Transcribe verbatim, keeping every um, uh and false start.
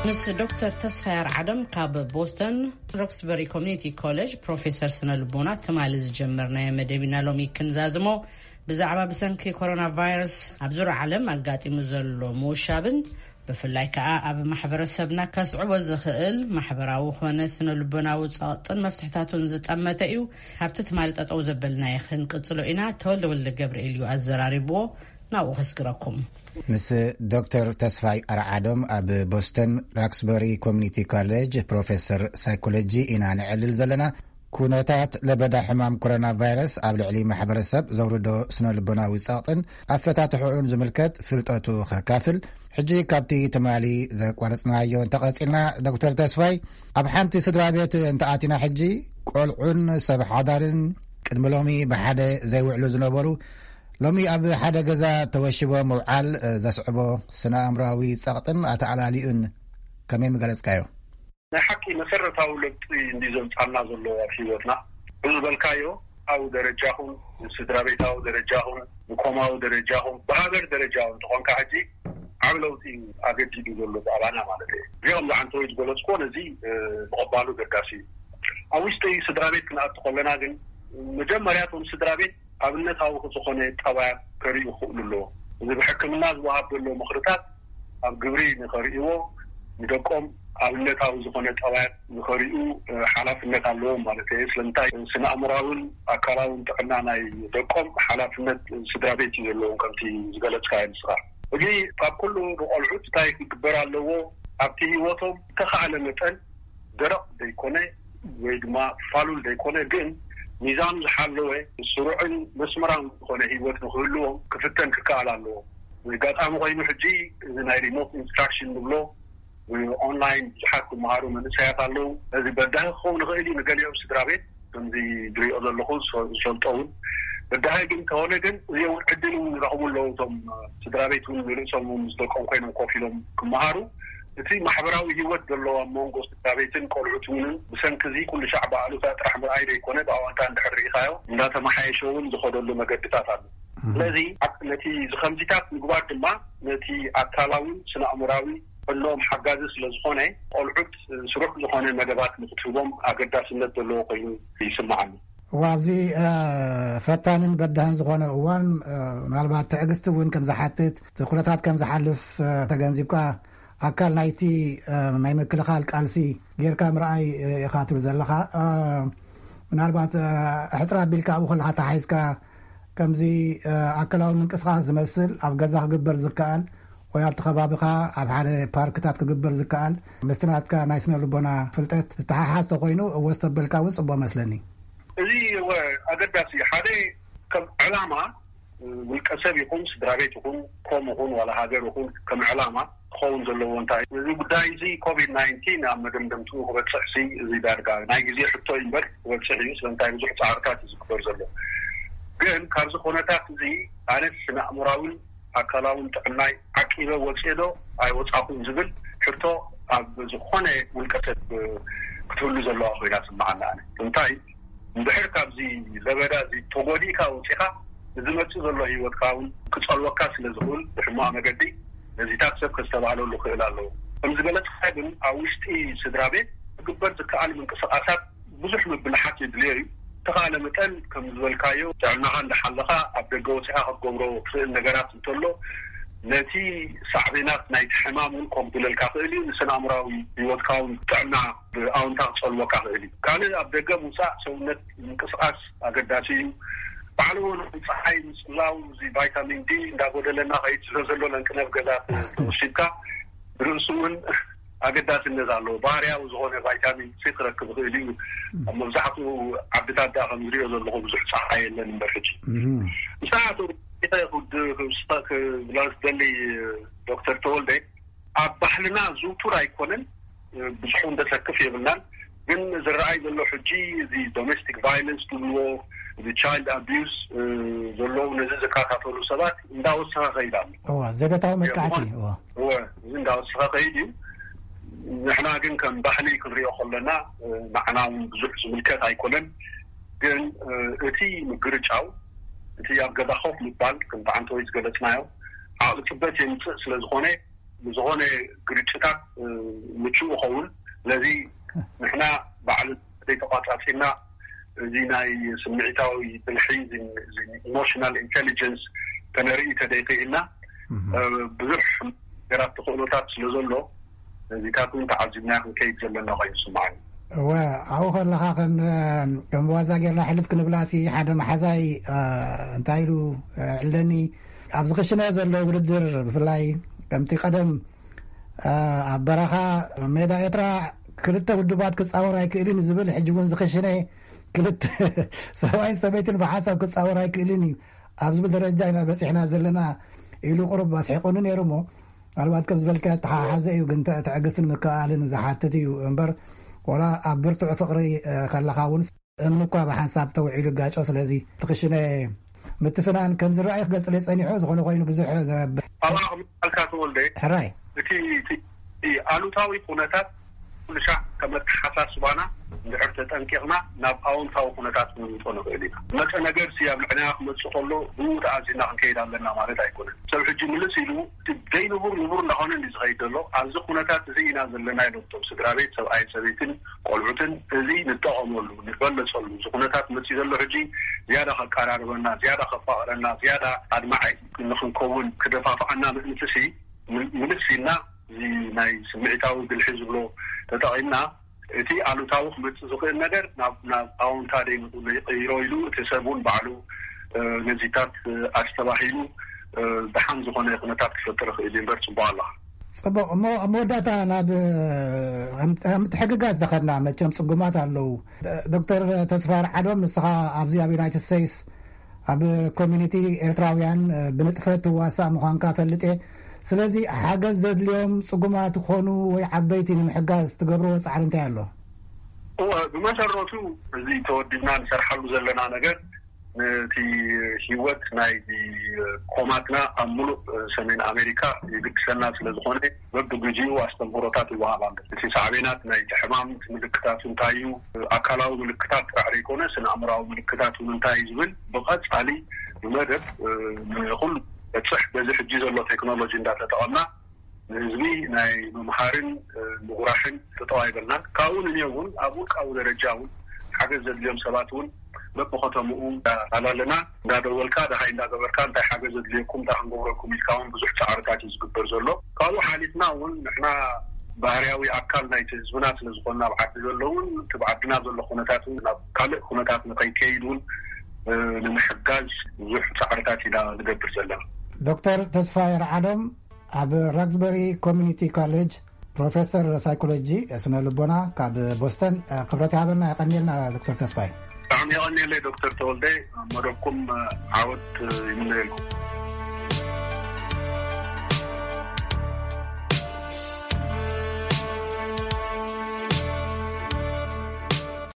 ምስ ዶክተር ተስፋይ አርዓደም ካብ ቦስተን ሮክስበሪ ኮሚኒቲ ኮሌጅ ፕሮፌሰር ስነልቦና ተማሊ ዝጀመርናዮ መደብና ሎሚ ክንዛዝሞ ብዛዕባ ብሰንኪ ኮሮና ቫይረስ ኣብ ዙርያ ዓለም ኣጋጢሙ ዘሎ ምውሻብን ብፍላይ ከዓ ኣብ ማሕበረሰብና ከስዕቦ ዝኽእል ማሕበራዊ ኮነ ስነልቦናዊ ጸቕጥን መፍትሕታቱን ዝጠመተ እዩ። ካብቲ ትማሊ ጠጠው ዘበልናዮ ክንቅጽሎ ኢና። ተወልደ ወልደ ገብርኤል እዩ ኣዘራሪብዎ ናብኡ ከስግረኩም። ምስ ዶክተር ተስፋይ አርዓዶም ኣብ ቦስተን ሮክስበሪ ኮሚኒቲ ኮሌጅ ፕሮፌሰር ሳይኮሎጂ ኢና ንዕልል ዘለና ኩነታት ለበዳ ሕማም ኮሮና ቫይረስ ኣብ ልዕሊ ማሕበረሰብ ዘውርዶ ስነልቦናዊ ጸቕጥን ኣፈታትሑን ዝምልከት ፍልጠቱ ከካፍል ሕጂ ካብቲ ትማሊ ዘቋረጽናዮ እንተቐጺልና ዶክተር ተስፋይ ኣብ ሓንቲ ስድራ ቤት እንተኣቲና ሕጂ ቆልዑን ሰብ ሓዳርን ቅድሚ ሎሚ ብሓደ ዘይውዕሉ ዝነበሩ ሎሚ ኣብ ሓደ ገዛ ተወሽቦ መውዓል ዘስዕቦ ስነ ኣእምሮኣዊ ጸቕጥን ኣተዓላሊኡን ከመይ ምገለጽካዮ? ናይ ሓቂ መሰረታዊ ለውጢ እንዲዘምጻልና ዘሎ ኣብ ሂወትና ብዝበልካዮ ኣብ ደረጃኹን ስድራ ቤታዊ ደረጃኹን ብኮማዊ ደረጃኹን ብሃገር ደረጃውን ተኾንካ ሕጂ ዓብ ለውጢ ኣገዲዱ ዘሎ ብኣባና ማለት እዩ። እዚኦም ዝዓንተወይ ዝገለጽኮ ነዚ ብቕባሉ ገዳሲ እዩ። ኣብ ውሽጢ ስድራ ቤት ክንኣቱ ከለና ግን መጀመርያቶም ስድራ ቤት ኣብነታዊ ዝኾነ ጠባያት ከሪኡ ይኽእሉ ኣለዎ። እዚ ብሕክምና ዝወሃብ ዘሎ ምኽርታት ኣብ ግብሪ ንኸሪእዎ ንደቆም ኣብነታዊ ዝኾነ ጠባያት ንኸሪኡ ሓላፍነት ኣለዎም ማለት እዩ። ስለምንታይ ስነ ኣእምሮኣውን ኣካላውን ጥዕና ናይ ደቆም ሓላፍነት ስድራ ቤት እዩ ዘለዎም ከምቲ ዝገለጽካዮ ንስኻ። እዚ ካብ ኩሉ ንቆልዑት እንታይ ክግበር ኣለዎ? ኣብቲ ሂወቶም ተኸኣለ መጠን ደረቕ ዘይኮነ ወይ ድማ ፋሉል ዘይኮነ ግን ሚዛን ዝሓለወ ስሩዕን መስመራን ዝኾነ ሂወት ንኽህልዎም ክፍተን ክከኣል ኣለዎ። ጋጣሚ ኮይኑ ሕጂ እዚ ናይ ሪሞት ኢንስትራክሽን ንብሎ ኦንላይን ብዙሓት ክመሃሩ መንእሰያት ኣለዉ። እዚ በዳሂ ክኸውን ንኽእል እዩ ንገሊኦም ስድራ ቤት ከምዚ ዝሪኦ ዘለኹ ዝፈልጦውን በዳሂ ግን ተሆነ ግን እዚኦም ዕድል እውን ይረኽቡ ኣለዉ። እቶም ስድራ ቤት እውን ንርእሶም እውን ዝደቆም ኮይኖም ኮፍ ኢሎም ክመሃሩ እቲ ማሕበራዊ ሂወት ዘለዎ ኣብ መንጎ ስድራ ቤትን ቆልዑት እውን ብሰንኪ እዚ ኩሉ ሻዕ በዓሉታት ጥራሕ ምርኣይ ዘይኮነ ብኣዋንታ እንድሕር ሪኢኻዮ እንዳተመሓየሸ እውን ዝኸደሉ መገድታት ኣሎ። ስለዚ ነቲ ዝኸምዚታት ምግባር ድማ ነቲ ኣካላውን ስነ ኣእምሮኣዊ ኩሎም ሓጋዚ ስለ ዝኾነ ቆልዑት ስሩዕ ዝኾነ መደባት ንክትህቦም ኣገዳስነት ዘለዎ ኮይኑ ይስማዓኒ። ወኣብዚ ፈታንን በዳህን ዝኾነ እዋን ምናልባት ትዕግስቲ እውን ከም ዝሓትት ኩነታት ከም ዝሓልፍ ተገንዚብካ ኣካል ናይቲ ናይ ምክልኻል ቃልሲ ጌርካ ምርኣይ ኢኻ ትብል ዘለኻ ምናልባት ሕፅራ ኣቢልካ ኣብኡ ከለካ ተሓሒዝካ ከምዚ ኣካላዊ ምንቅስቓስ ዝመስል ኣብ ገዛ ክግበር ዝከኣል ወይ ኣብቲ ከባቢኻ ኣብ ሓደ ፓርክታት ክግበር ዝከኣል ምስትናትካ ናይ ስነ ልቦና ፍልጠት ዝተሓሓዝ ተኮይኑ ወስተበልካ እውን ጽቡቕ መስለኒ። እዚ ኣገዳሲ ሓደ ከም ዕላማ ውልቀ ሰብ ይኹን ስድራ ቤት ይኹን ከም ይኹን ዋላ ሃገር ይኹን ከም ዕላማ ክኸውን ዘለዎ እንታይ እዚ ጉዳይ እዚ ኮቪድ ናይንቲን ኣብ መደምደምትኡ ክበፅሕ ሲ እዚ ዳርጋ ናይ ግዜ ሕቶ እምበር ክበፅሕ እዩ። ስለምንታይ ብዙሕ ፃዕርታት እዩ ዝግበር ዘሎ። ግን ካብዚ ኩነታት እዚ ኣነ ስነ ኣእምሮኣውን ኣካላውን ጥዕናይ ዓቂበ ወፅኤ ዶ ኣይወፃኹን ዝብል ሕቶ ኣብ ዝኾነ ውልቀ ሰብ ክትህሉ ዘለዋ ኮይና ስማዓና ኣነ። እንታይ እንድሕር ካብዚ ለበዳ እዚ ተጎዲእካ ወፂኻ ዝመፅእ ዘሎ ሂወትካ እውን ክፀልወካ ስለ ዝኽእል ብሕማቕ መገዲ ነዚታት ሰብ ከዝተባህለሉ ክእል ኣለዎ። ከምዚ ገለጽካ ግን ኣብ ውሽጢ ስድራ ቤት ክግበር ዝከኣል ምንቅስቓሳት ብዙሕ ምብልሓት የድልዮ እዩ። ተኸኣለ መጠን ከም ዝበልካዮ ጥዕናኻ እንዳሓለኻ ኣብ ደገ ወፂኻ ክትገብሮ ትኽእል ነገራት እንተሎ ነቲ ሳዕቤናት ናይቲ ሕማም እውን ከምብለልካ ክእል እዩ። ንስነ ኣእምሮኣዊ ሂወትካ እውን ጥዕና ብኣውንታ ክፀልወካ ክእል እዩ። ካልእ ኣብ ደገ ምውፃእ ሰውነት ምንቅስቓስ ኣገዳሲ እዩ። ባዕሉ እውን ፀሓይ ምፅላው እዚ ቫይታሚን ዲ እንዳጎደለና ከይድ ስለ ዘሎ ለንቅነብ ገዛ ተወሲድካ ርእሱ እውን ኣገዳስነት ኣለዎ። ባህርያዊ ዝኾነ ቫይታሚን ሲ ክረክብ ክእል እዩ። ኣብ መብዛሕትኡ ዓድታት ዳ ከም ዝሪኦ ዘለኹ ብዙሕ ፀሓይ የለን እምበር ሕጂ ንሳዓቱ ክብላስደሊ ዶክተር ተወልደ ኣብ ባህልና ዝውቱር ኣይኮነን ብዙሑ እንደሰክፍ የብልናን። ግን ዝረኣይ ዘሎ ሕጂ እዚ ዶሜስቲክ ቫይለንስ ትብልዎ እዚ ቻይልድ ኣቢዩስ ዘለዉ ነዚ ዝከታተሉ ሰባት እንዳወሰኸ ከይድ ኣሎ። ዘገታዊ መጥቃዕቲ እዚ እንዳወሰኸ ከይድ እዩ። ንሕና ግን ከም ባህሊ ክንሪኦ ከለና ንዓና እውን ብዙሕ ዝምልከት ኣይኮነን። ግን እቲ ምግርጫው እቲ ኣብ ገዛ ኮፍ ምባል ከም ብዓንተ ወይ ዝገለጽናዮ ኣብ ፅበት የምፅእ ስለ ዝኾነ ዝኾነ ግርጭታት ምቹእ ይኸውን ለዚ ንሕና ባዕሉ ዘይተቋጻጺና እዚ ናይ ስምዒታዊ ብልሒ ኢሞሽናል ኢንቴሊጀንስ ተነርኢ ተደይኽኢልና ብዙሕ ነገራት ተኽእሎታት ስለ ዘሎ እዚታትን ተዓዚብና ክንከይድ ዘለና ኮይኑ ይስምዓኒ وأو خلها كم كم وازاجر راح لفك نبلاسي حدا محزاي انتايلو علني أبزغشنا زلوا ودر في اللاي كم تقدم عبرها ميدا يطرع كلته ودبات كتصور هاي كإلين زبل حجون زخشنا كلت سواين سبيتن بحسب كتصور هاي كإليني أبزبل درجانا بس إحنا زلنا إلو قرب بس حيقولون يرمو الوقت كم زبل كات حازي وقنت تعجز المكالن زحاتتي وانبر ولا أبرتع فقري خلقاون أمنكوا بحساب توعيل الجاج أصل هذه تخشنا متفنان كم زرعي قلت لي أني حوز غلو غين بزح أنا الكاتول ده حراي تي تي ألو تاوي قناتات كل شيء كم تحساس سبانا نحرت تنكرنا ناب أون تاو قناتات من يطون غيرنا مثلا نجار سياب العناء خمس صلوا هو تعزينا عن كيدا لنا ما رد يكون سبح الجملة سيلو تبين نور نور نهون اللي صغير له عز قناتات زي نازل لنا ينطب سجرابيت سو أي سبيتين قلعتن زي نتقام ولو نقبل صلوا قناتات مسجد الله رجي زيادة خقرار لنا زيادة خفاء لنا زيادة أدمعي نحن كون كدفاع عنا من تسي من السنة زي ناي سمعتاو بالحزب له تتعينا تي على تاوخ متزوجين النجار ناب ناب أون تارين يرويلو تسبون بعلو نزيتات أستباحيلو بحمد زخون يقنطات كفترة اللي برت بالله. صبوا مو مو داتا ناب هم تحققات دخلنا ما كم صقمات على دكتور تصفار عدم نسخة أبزي أبي نايت السيس أبي كوميونيتي إرتراويان بنتفت واسع مخانكات اللي ስለዚህ حاجز زد اليوم صقمات خونو ويعبيتي من حجاز تقبروا صعر انتهى له هو بمسرته زي تودينا نسرح له زلنا نجد في هيوت ناي دي كوماتنا أملو سمين أمريكا يدك سنة لزخونة وبدو بيجيو أستنبورتات الوهابان في سعبينات ناي تحمام ملكتات انتايو أكلاو ملكتات رعريكونا سن أمراو ملكتات انتايزون بغات علي بمدد يقول تصح بزح الجزء الله تكنولوجي ندات تقامنا نزمي ناي ممحارن مغراشن تطايبنا كاون اليوم أبوك أو درجاون حاجة زد اليوم سباتون ببخطة مؤون على لنا نادر والكاد هاي نادر والكاد دا حاجة زد ليكم دا هنقوركم الكاون بزح تعرضات يزقبر زلو قالوا حالتنا ون نحنا بهرياوي أكال ناي تزونات نزقلنا بعد زلون تبعدنا زلو خونتاتون كالق خونتات نقاي كيدون لمحقاج بزح تعرضات إلى نقبر زلنا دكتور تصفاير عدم عب راكسبري كوميونيتي كوليج بروفيسور سايكولوجي اسمه لبونا كاب بوسطن خبرتي هذا قنينا دكتور تصفاير عم يغني لي دكتور تولدي مركم عاود يمنيلكم